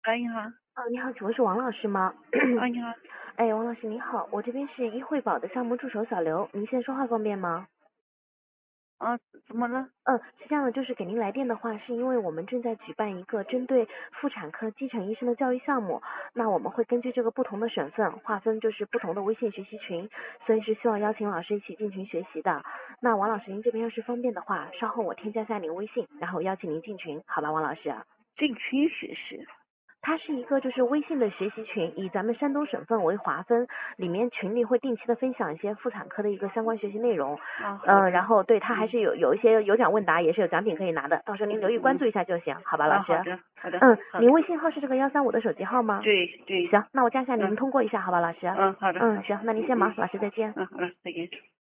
哎，你好。 你好，请问是王老师吗？ 啊，你好。 哎，王老师您好，我这边是医惠保的项目助手小刘，您现在说话方便吗？ 啊，怎么了？ 是这样的，就是给您来电的话，是因为我们正在举办一个针对妇产科基层医生的教育项目，那我们会根据这个不同的省份划分就是不同的微信学习群，所以是希望邀请老师一起进群学习的。那王老师您这边要是方便的话，稍后我添加一下您微信，然后邀请您进群，好吧，王老师？ 进群学习。 它是一个就是微信的学习群，以咱们山东省份为划分，里面群里会定期的分享一些妇产科的一个相关学习内容。 啊，好的。 然后对它还是有一些有奖问答，也是有奖品可以拿的，到时候您留意关注一下就行，好吧，老啊， 师？ 好的，好的，好的。 您微信号是这个135的手机号吗？ 对对。 行，那我加一下您通过一下，好吧，老师？ 好的。 行，那您先忙，老师再见。 好的，再见。